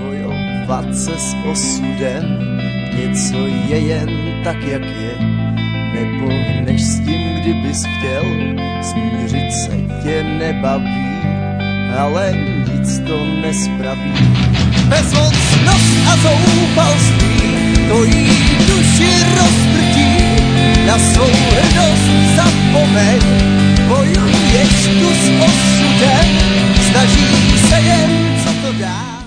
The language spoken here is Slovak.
bojovat se s osudem. Něco je jen tak, jak je, nepohneš s tím, kdybys chtěl. Smířit se tě nebaví, ale nic to nespraví. Bezmocnost a zoufalství, to jí duši rozbrtí. Na svou hrdost zapomeň, bojuješ tu s osudem, snažíš